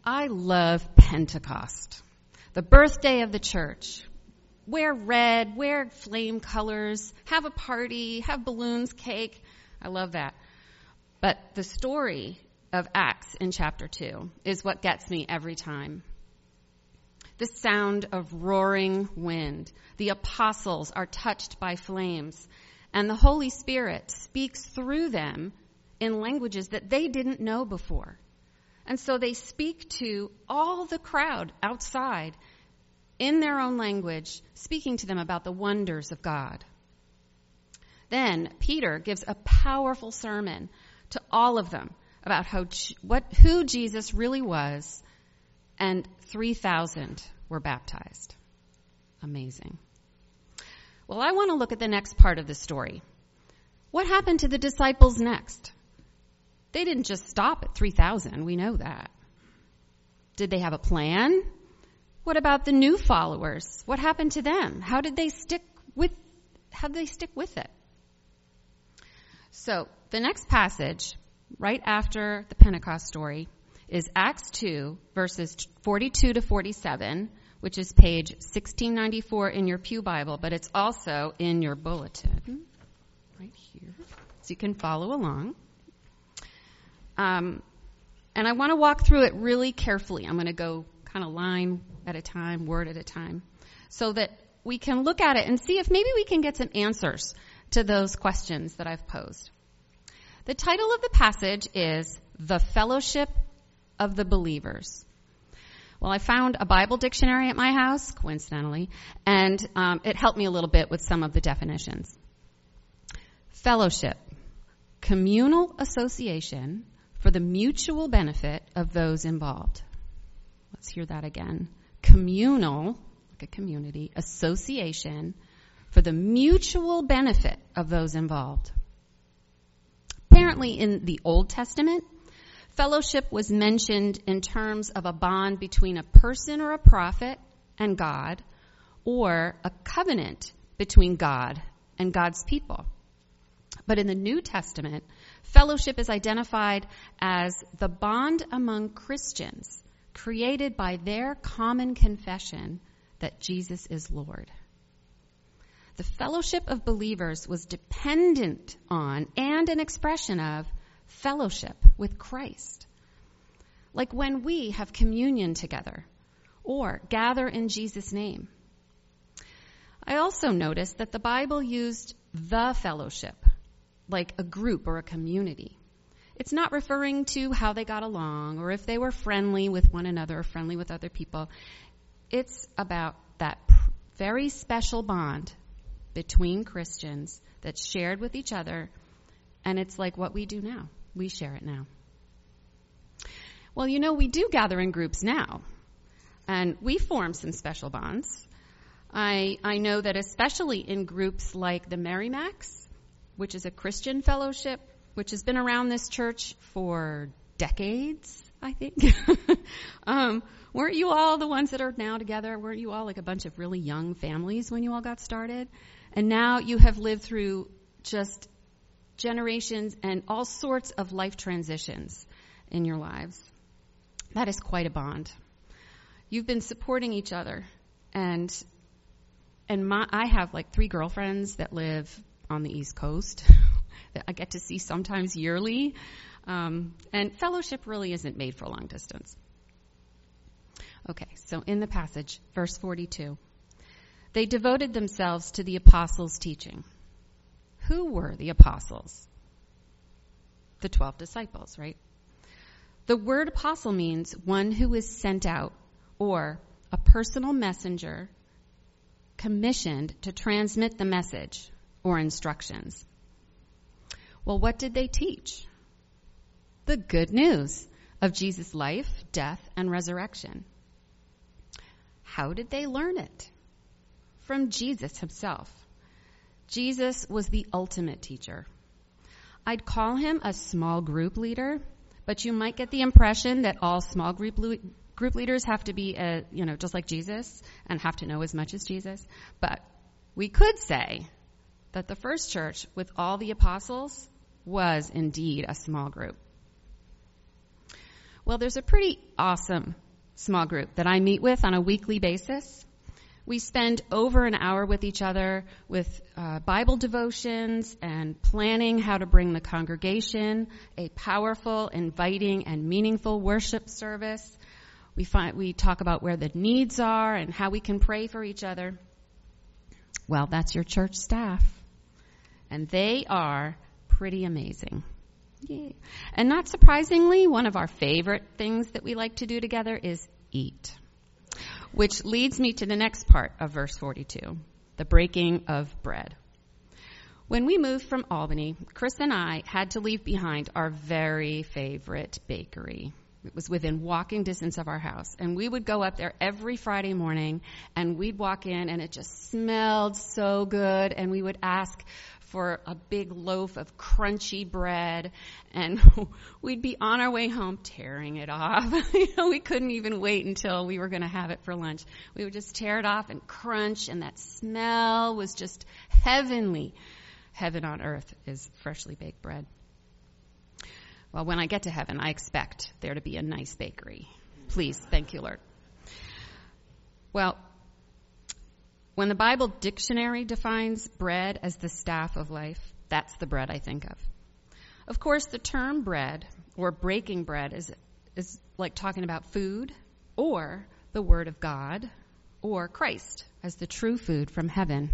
I love Pentecost, the birthday of the church. Wear red, wear flame colors, have a party, have balloons, cake. I love that. But the story of Acts in chapter 2 is what gets me every time. The sound of roaring wind. The apostles are touched by flames, and the Holy Spirit speaks through them in languages that they didn't know before. And so they speak to all the crowd outside in their own language, speaking to them about the wonders of God. Then Peter gives a powerful sermon to all of them about who Jesus really was, and 3,000 were baptized. Amazing. Well, I want to look at the next part of the story. What happened to the disciples next? They didn't just stop at 3,000. We know that. Did they have a plan? What about the new followers? What happened to them? How did they stick with it? So the next passage, right after the Pentecost story, is Acts 2, verses 42 to 47, which is page 1694 in your Pew Bible, but it's also in your bulletin right here, so you can follow along. And I want to walk through it really carefully. I'm going to go kind of line at a time, word at a time, so that we can look at it and see if maybe we can get some answers to those questions that I've posed. The title of the passage is The Fellowship of the Believers. Well, I found a Bible dictionary at my house, coincidentally, and it helped me a little bit with some of the definitions. Fellowship, communal association for the mutual benefit of those involved. Let's hear that again. Communal, like a community, association for the mutual benefit of those involved. Apparently in the Old Testament, fellowship was mentioned in terms of a bond between a person or a prophet and God, or a covenant between God and God's people. But in the New Testament, fellowship is identified as the bond among Christians created by their common confession that Jesus is Lord. The fellowship of believers was dependent on and an expression of fellowship with Christ. Like when we have communion together or gather in Jesus' name. I also noticed that the Bible used the fellowship, like a group or a community. It's not referring to how they got along or if they were friendly with one another or friendly with other people. It's about that very special bond between Christians that's shared with each other, and it's like what we do now. We share it now. Well, we do gather in groups now, and we form some special bonds. I know that especially in groups like the Merrimacs, which is a Christian fellowship, which has been around this church for decades, I think. Weren't you all the ones that are now together? Weren't you all like a bunch of really young families when you all got started? And now you have lived through just generations and all sorts of life transitions in your lives. That is quite a bond. You've been supporting each other. And I have like 3 girlfriends that live on the East Coast that I get to see sometimes yearly. And fellowship really isn't made for long distance. Okay, so in the passage, verse 42, they devoted themselves to the apostles' teaching. Who were the apostles? The 12 disciples, right? The word apostle means one who is sent out, or a personal messenger commissioned to transmit the message or instructions. Well, what did they teach? The good news of Jesus' life, death, and resurrection. How did they learn it? From Jesus himself. Jesus was the ultimate teacher. I'd call him a small group leader, but you might get the impression that all small group leaders have to be, just like Jesus and have to know as much as Jesus. But we could say that the first church with all the apostles was indeed a small group. Well, there's a pretty awesome small group that I meet with on a weekly basis. We spend over an hour with each other with Bible devotions and planning how to bring the congregation a powerful, inviting, and meaningful worship service. We talk about where the needs are and how we can pray for each other. Well, that's your church staff. And they are pretty amazing. Yay. And not surprisingly, one of our favorite things that we like to do together is eat. Which leads me to the next part of verse 42, the breaking of bread. When we moved from Albany, Chris and I had to leave behind our very favorite bakery. It was within walking distance of our house. And we would go up there every Friday morning, and we'd walk in, and it just smelled so good. And we would ask for a big loaf of crunchy bread, and we'd be on our way home tearing it off. We couldn't even wait until we were going to have it for lunch. We would just tear it off and crunch, and that smell was just heavenly. Heaven on earth is freshly baked bread. Well, when I get to heaven, I expect there to be a nice bakery. Please, thank you, Lord. Well, when the Bible dictionary defines bread as the staff of life, that's the bread I think of. Of course, the term bread or breaking bread is like talking about food or the Word of God or Christ as the true food from heaven.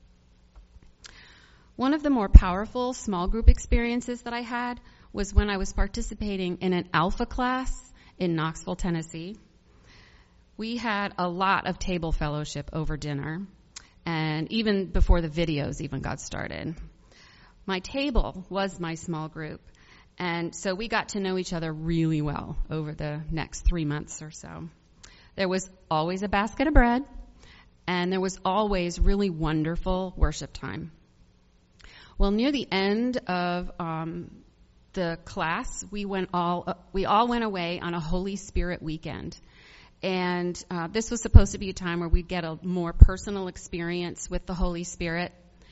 One of the more powerful small group experiences that I had was when I was participating in an Alpha class in Knoxville, Tennessee. We had a lot of table fellowship over dinner, and even before the videos even got started. My table was my small group, and so we got to know each other really well over the next 3 months or so. There was always a basket of bread, and there was always really wonderful worship time. Well, near the end of the class, we all went away on a Holy Spirit weekend. And this was supposed to be a time where we'd get a more personal experience with the Holy Spirit.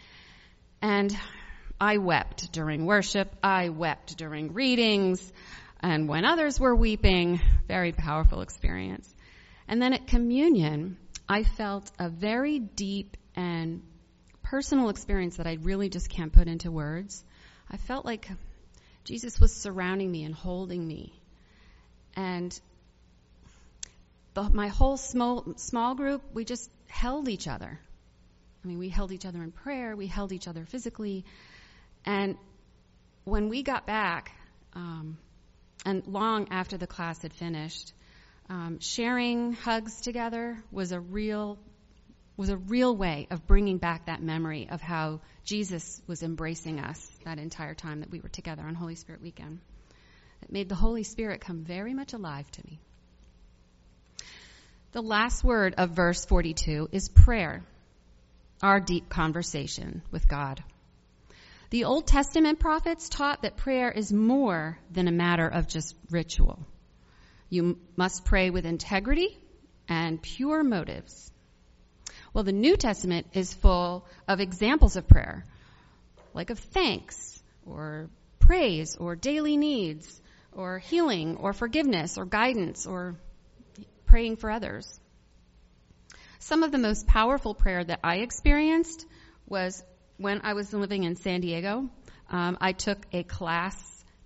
And I wept during worship. I wept during readings. And when others were weeping, very powerful experience. And then at communion, I felt a very deep and personal experience that I really just can't put into words. I felt like Jesus was surrounding me and holding me. And my whole small group, we just held each other. I mean, we held each other in prayer. We held each other physically. And when we got back, and long after the class had finished, sharing hugs together was a real way of bringing back that memory of how Jesus was embracing us that entire time that we were together on Holy Spirit weekend. It made the Holy Spirit come very much alive to me. The last word of verse 42 is prayer, our deep conversation with God. The Old Testament prophets taught that prayer is more than a matter of just ritual. You must pray with integrity and pure motives. Well, the New Testament is full of examples of prayer, like of thanks or praise or daily needs or healing or forgiveness or guidance or praying for others. Some of the most powerful prayer that I experienced was when I was living in San Diego. I took a class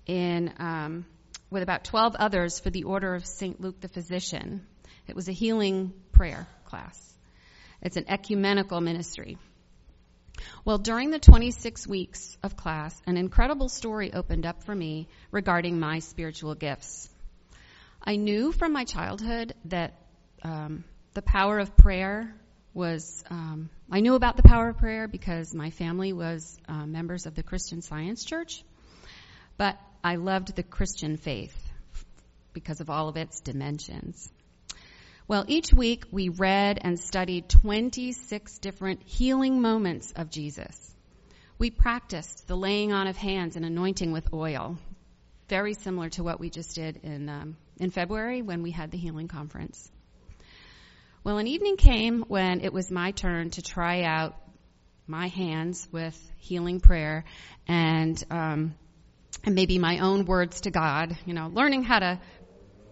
with about 12 others for the Order of St. Luke the Physician. It was a healing prayer class. It's an ecumenical ministry. Well, during the 26 weeks of class, an incredible story opened up for me regarding my spiritual gifts. I knew from my childhood that the power of prayer was, I knew about the power of prayer because my family was members of the Christian Science Church, but I loved the Christian faith because of all of its dimensions. Well, each week we read and studied 26 different healing moments of Jesus. We practiced the laying on of hands and anointing with oil, very similar to what we just did in February when we had the healing conference. Well, an evening came when it was my turn to try out my hands with healing prayer and maybe my own words to God, learning how to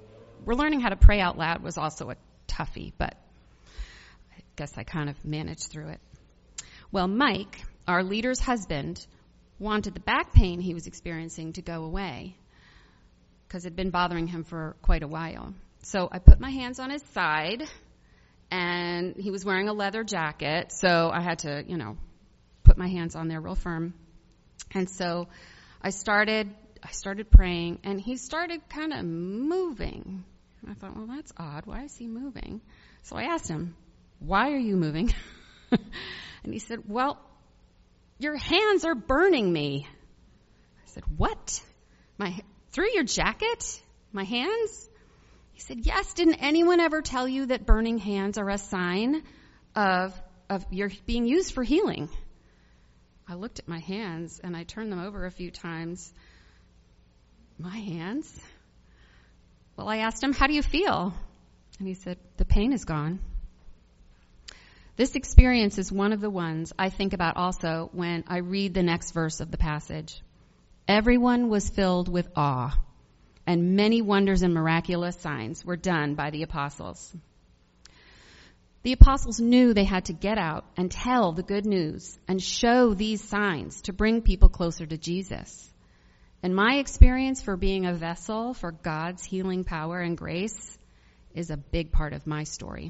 we're learning how to pray out loud was also a toughie, but I guess I kind of managed through it. Well, Mike, our leader's husband, wanted the back pain he was experiencing to go away because it had been bothering him for quite a while. So I put my hands on his side, and he was wearing a leather jacket, so I had to, put my hands on there real firm. And so I started praying, and he started kind of moving. I thought, well, that's odd. Why is he moving? So I asked him, why are you moving? And he said, well, your hands are burning me. I said, what? Through your jacket? My hands? He said, yes. Didn't anyone ever tell you that burning hands are a sign of your being used for healing? I looked at my hands, and I turned them over a few times. My hands? Well, I asked him, how do you feel? And he said, the pain is gone. This experience is one of the ones I think about also when I read the next verse of the passage. Everyone was filled with awe, and many wonders and miraculous signs were done by the apostles. The apostles knew they had to get out and tell the good news and show these signs to bring people closer to Jesus. And my experience for being a vessel for God's healing power and grace is a big part of my story.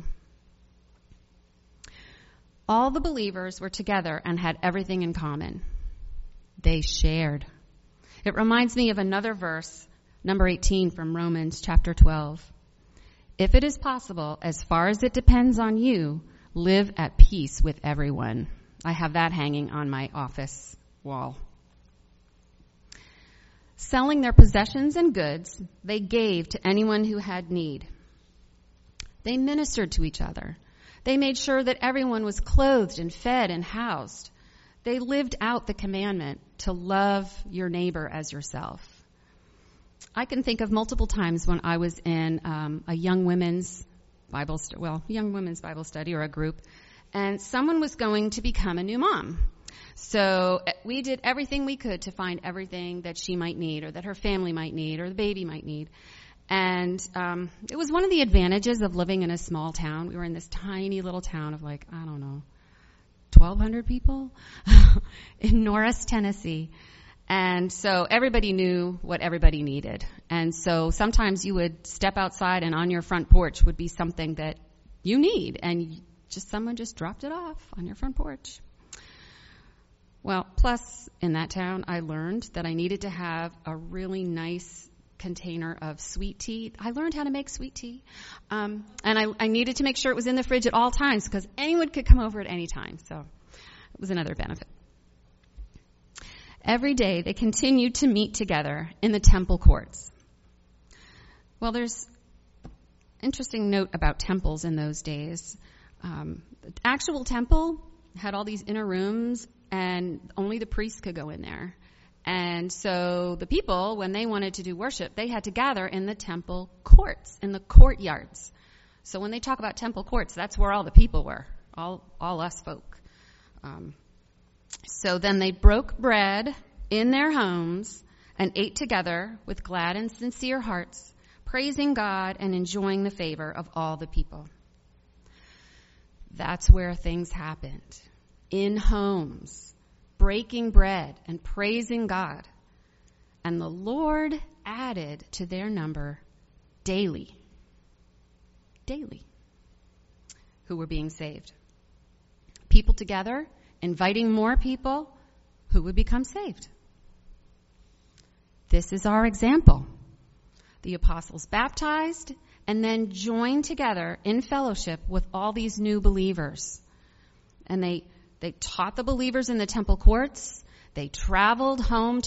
All the believers were together and had everything in common. They shared. It reminds me of another verse, number 18 from Romans chapter 12. If it is possible, as far as it depends on you, live at peace with everyone. I have that hanging on my office wall. Selling their possessions and goods, they gave to anyone who had need. They ministered to each other. They made sure that everyone was clothed and fed and housed. They lived out the commandment to love your neighbor as yourself. I can think of multiple times when I was in a young women's Bible study or a group, and someone was going to become a new mom. So we did everything we could to find everything that she might need, or that her family might need, or the baby might need. And it was one of the advantages of living in a small town. We were in this tiny little town of 1,200 people in Norris, Tennessee. And so everybody knew what everybody needed. And so sometimes you would step outside, and on your front porch would be something that you need, and someone just dropped it off on your front porch. Well, plus in that town, I learned that I needed to have a really nice container of sweet tea. I learned how to make sweet tea. And I needed to make sure it was in the fridge at all times because anyone could come over at any time. So it was another benefit. Every day they continued to meet together in the temple courts. Well, there's an interesting note about temples in those days. The actual temple had all these inner rooms, and only the priests could go in there. And so the people, when they wanted to do worship, they had to gather in the temple courts, in the courtyards. So when they talk about temple courts, that's where all the people were, all us folk. So then they broke bread in their homes and ate together with glad and sincere hearts, praising God and enjoying the favor of all the people. That's where things happened, in homes, breaking bread and praising God. And the Lord added to their number daily, who were being saved. People together, inviting more people who would become saved. This is our example. The apostles baptized and then joined together in fellowship with all these new believers. And they taught the believers in the temple courts. They traveled home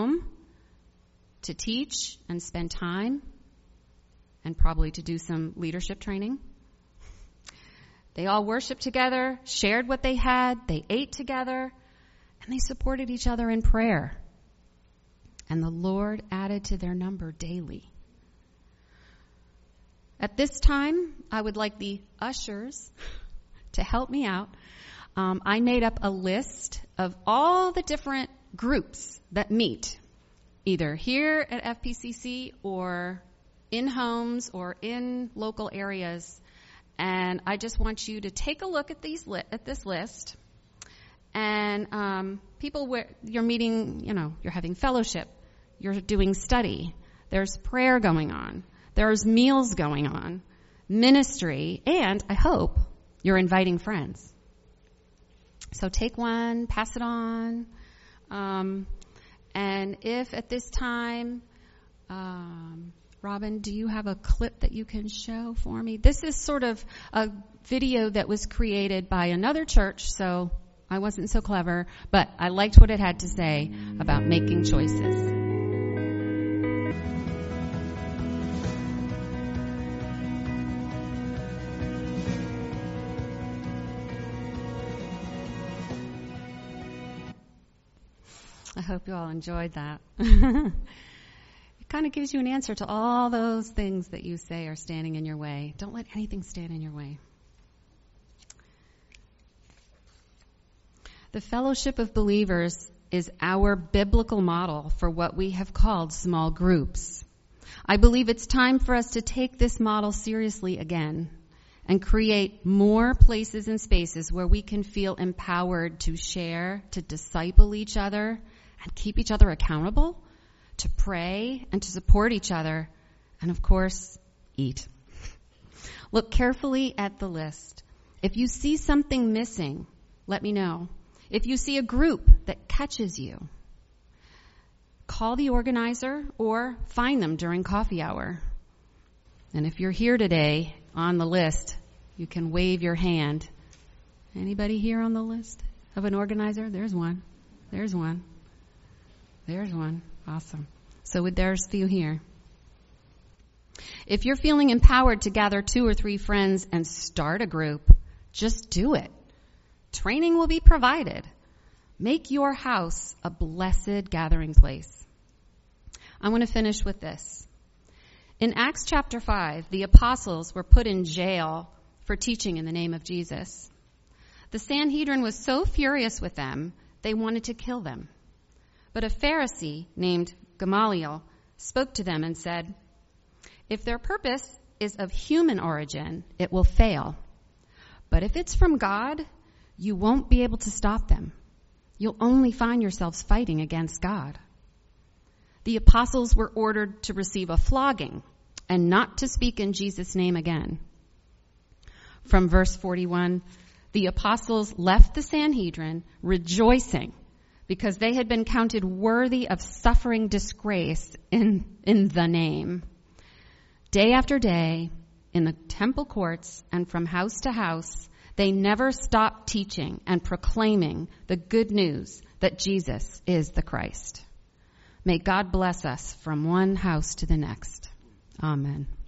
to teach and spend time and probably to do some leadership training. They all worshiped together, shared what they had, they ate together, and they supported each other in prayer. And the Lord added to their number daily. At this time, I would like the ushers to help me out. I made up a list of all the different groups that meet, either here at FPCC or in homes or in local areas. And I just want you to take a look at this list. And people where you're meeting, you're having fellowship, you're doing study, there's prayer going on, there's meals going on, ministry, and I hope you're inviting friends. So take one, pass it on. And if at this time, Robin, do you have a clip that you can show for me? This is sort of a video that was created by another church, so I wasn't so clever, but I liked what it had to say about making choices. I hope you all enjoyed that. It kind of gives you an answer to all those things that you say are standing in your way. Don't let anything stand in your way. The fellowship of believers is our biblical model for what we have called small groups. I believe it's time for us to take this model seriously again and create more places and spaces where we can feel empowered to share, to disciple each other, and keep each other accountable, to pray and to support each other, and of course, eat. Look carefully at the list. If you see something missing, let me know. If you see a group that catches you, call the organizer or find them during coffee hour. And if you're here today on the list, you can wave your hand. Anybody here on the list of an organizer? There's one. There's one. There's one. Awesome. So there's a few here. If you're feeling empowered to gather 2 or 3 friends and start a group, just do it. Training will be provided. Make your house a blessed gathering place. I want to finish with this. In Acts chapter 5, the apostles were put in jail for teaching in the name of Jesus. The Sanhedrin was so furious with them, they wanted to kill them. But a Pharisee named Gamaliel spoke to them and said, "If their purpose is of human origin, it will fail. But if it's from God, you won't be able to stop them. You'll only find yourselves fighting against God." The apostles were ordered to receive a flogging and not to speak in Jesus' name again. From verse 41, the apostles left the Sanhedrin rejoicing because they had been counted worthy of suffering disgrace in the name. Day after day, in the temple courts and from house to house, they never stopped teaching and proclaiming the good news that Jesus is the Christ. May God bless us from one house to the next. Amen.